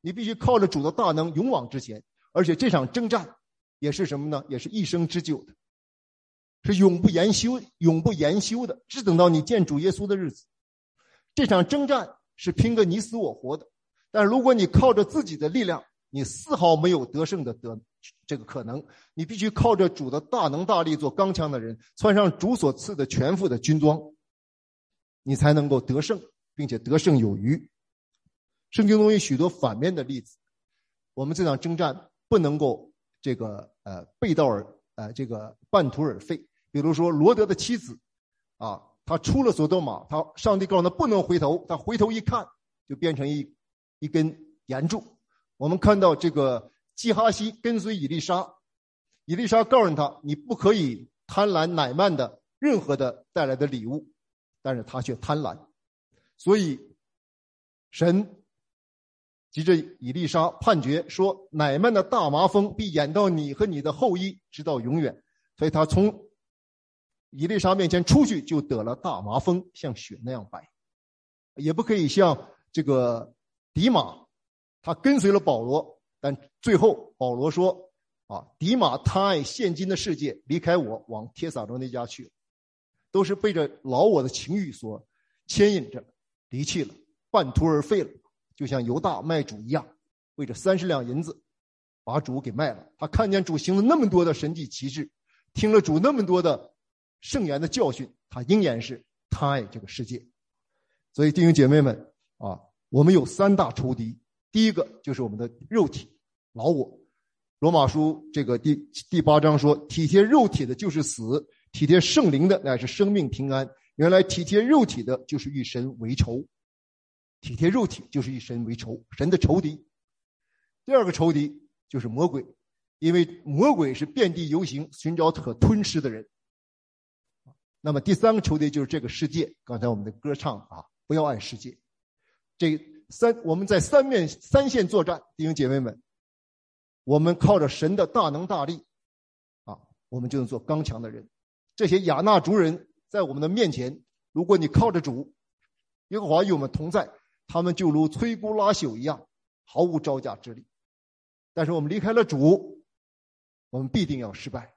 你必须靠着主的大能勇往直前，而且这场征战也是什么呢？也是一生之久的，是永不言休的，只等到你见主耶稣的日子。这场征战是拼个你死我活的，但如果你靠着自己的力量，你丝毫没有得胜的这个可能。你必须靠着主的大能大力做刚强的人，穿上主所赐的全副的军装，你才能够得胜，并且得胜有余。圣经中有许多反面的例子，我们这场征战不能够背道半途而废。比如说罗德的妻子他出了索多玛，上帝告诉他不能回头，他回头一看就变成一根岩柱。我们看到这个基哈西跟随以利沙，以利沙告诉他你不可以贪婪乃曼的任何的带来的礼物，但是他却贪婪，所以神急着以利沙判决说，乃曼的大麻风必延到你和你的后裔直到永远。所以他从以利沙面前出去就得了大麻风，像雪那样白。也不可以像这个迪马，他跟随了保罗，但最后保罗说迪马贪爱现今的世界，离开我往帖撒罗尼迦去了，都是被着老我的情欲所牵引着离弃了，半途而废了，就像犹大卖主一样，为着30两银子把主给卖了。他看见主行了那么多的神迹奇事，听了主那么多的圣言的教训，他仍然是贪爱这个世界。所以弟兄姐妹们我们有3大仇敌。第一个就是我们的肉体老我，罗马书这个第8章说，体贴肉体的就是死，体贴圣灵的乃是生命平安。原来体贴肉体的就是与神为仇，体贴肉体就是与神为仇，神的仇敌。第二个仇敌就是魔鬼，因为魔鬼是遍地游行，寻找可吞噬的人。那么第3个仇敌就是这个世界，刚才我们的歌唱不要爱世界。我们在三线作战，弟兄姐妹们，我们靠着神的大能大力我们就能做刚强的人。这些亚衲族人在我们的面前，如果你靠着主，耶和华与我们同在，他们就如摧枯拉朽一样，毫无招架之力。但是我们离开了主，我们必定要失败。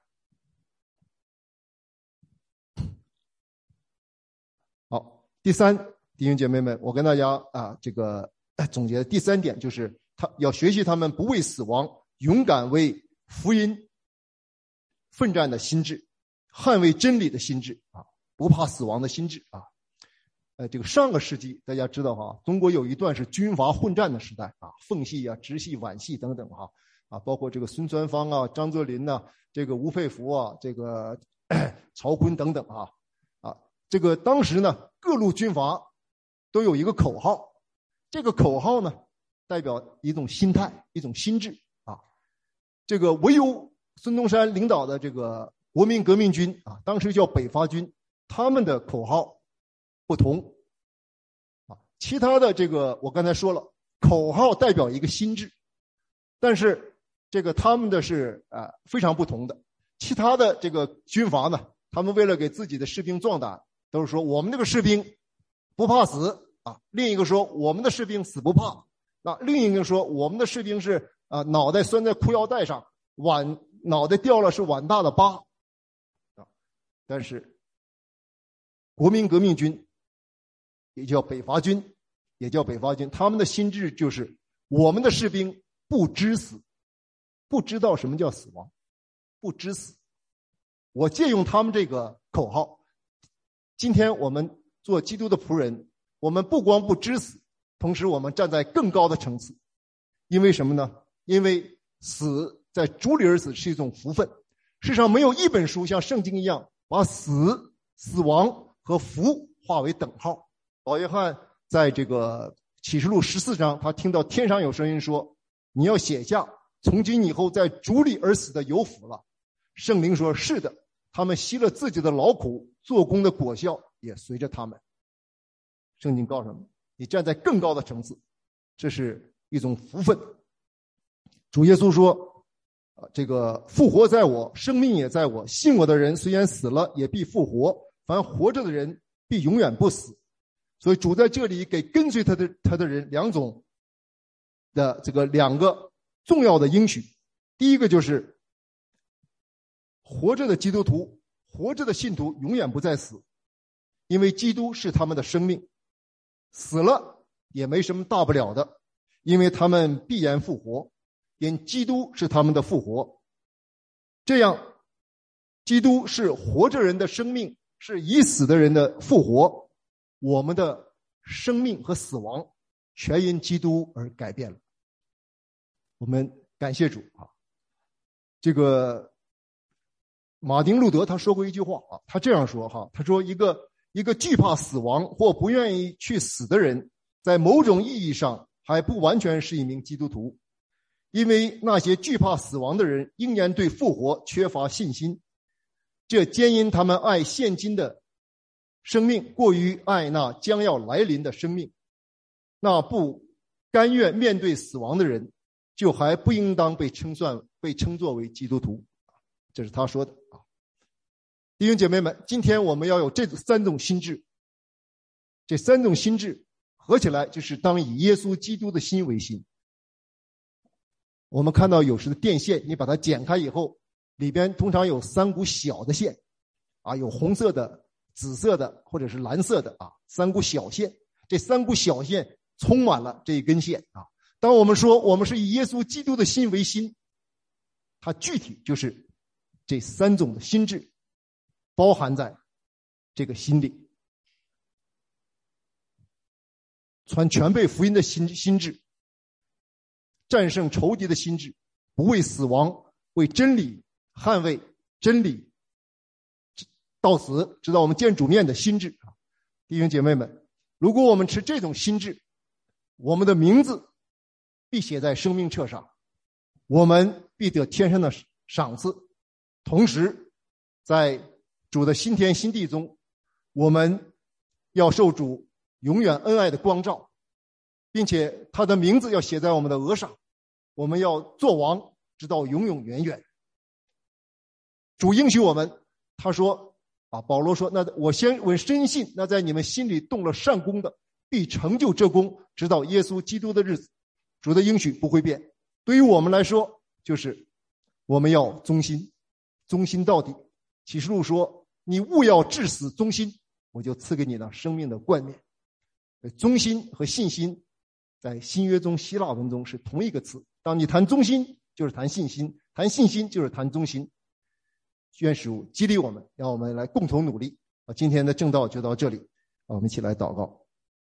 好，第3，弟兄姐妹们，我跟大家总结的第3点就是他要学习他们不畏死亡，勇敢为福音奋战的心智，捍卫真理的心智不怕死亡的心智这个上个世纪大家知道中国有一段是军阀混战的时代奉系直系皖系等等包括这个孙传芳张作霖这个吴佩孚这个曹锟等等这个当时呢各路军阀都有一个口号，这个口号呢代表一种心态，一种心智这个唯有孙中山领导的这个国民革命军当时叫北伐军，他们的口号不同其他的这个我刚才说了，口号代表一个心智，但是这个他们的是非常不同的。其他的这个军阀呢，他们为了给自己的士兵壮胆，都是说我们这个士兵不怕死另一个说我们的士兵死不怕，另一个说我们的士兵是脑袋拴在裤腰带上，脑袋掉了是碗大的疤但是国民革命军也叫北伐军，他们的心智就是我们的士兵不知死，不知道什么叫死亡，不知死。我借用他们这个口号，今天我们做基督的仆人，我们不光不知死，同时我们站在更高的层次。因为什么呢？因为死在主里而死是一种福分。世上没有一本书像圣经一样把死亡和福划为等号。老约翰在这个启示录14章，他听到天上有声音说，你要写下从今以后在主里而死的有福了。圣灵说，是的，他们吸了自己的劳苦，做工的果效也随着他们。圣经告诉我们，你站在更高的层次，这是一种福分。主耶稣说，这个复活在我，生命也在我，信我的人虽然死了也必复活，凡活着的人必永远不死。所以主在这里给跟随他的人2种的这个两个重要的应许。第一个就是活着的基督徒，活着的信徒永远不再死，因为基督是他们的生命，死了也没什么大不了的，因为他们必然复活，因基督是他们的复活。这样基督是活着人的生命，是已死的人的复活，我们的生命和死亡全因基督而改变了。我们感谢主啊！这个马丁路德他说过一句话啊，他这样说哈，他说一个惧怕死亡或不愿意去死的人，在某种意义上还不完全是一名基督徒，因为那些惧怕死亡的人仍然对复活缺乏信心，这皆因他们爱现今的生命过于爱那将要来临的生命。那不甘愿面对死亡的人，就还不应当被称作为基督徒。这是他说的啊。弟兄姐妹们，今天我们要有这三种心智，这三种心智合起来就是当以耶稣基督的心为心。我们看到有时的电线，你把它剪开以后，里边通常有三股小的线啊，有红色的、紫色的或者是蓝色的啊，三股小线。这三股小线充满了这一根线啊。当我们说我们是以耶稣基督的心为心，它具体就是这三种的心智包含在这个心里。传全备福音的心智，战胜仇敌的心智，不为死亡，为真理捍卫真理到死，直到我们见主面的心智。弟兄姐妹们，如果我们持这种心智，我们的名字必写在生命册上，我们必得天上的赏赐，同时在主的新天新地中，我们要受主永远恩爱的光照，并且他的名字要写在我们的额上，我们要做王直到永永远远。主应许我们，他说啊，保罗说，那我深信那在你们心里动了善功的，必成就这功，直到耶稣基督的日子。主的应许不会变。对于我们来说，就是我们要忠心，忠心到底。启示录说，你务要至死忠心，我就赐给你那生命的冠冕。忠心和信心在新约中希腊文中是同一个词，当你谈忠心就是谈信心，谈信心就是谈忠心。愿主激励我们，让我们来共同努力。今天的正道就到这里，我们一起来祷告。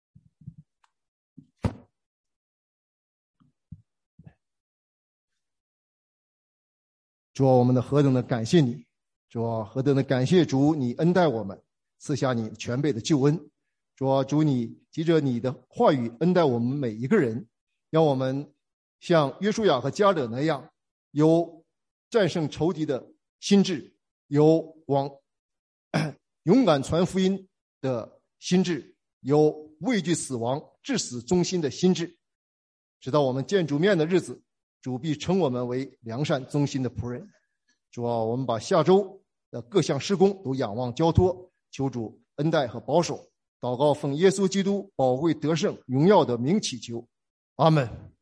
主啊，我们何等的感谢你！主啊，何等的感谢主，你恩待我们，赐下你全备的救恩。主啊，主你藉着你的话语恩待我们每一个人，让我们像约书亚和迦勒那样，有战胜仇敌的心智，有勇敢传福音的心智，有畏惧死亡、至死忠心的心智。直到我们见主面的日子，主必称我们为良善忠心的仆人。主啊，我们把下周的各项事工都仰望交托，求主恩待和保守。祷告奉耶稣基督宝贵得胜荣耀的名祈求，阿们。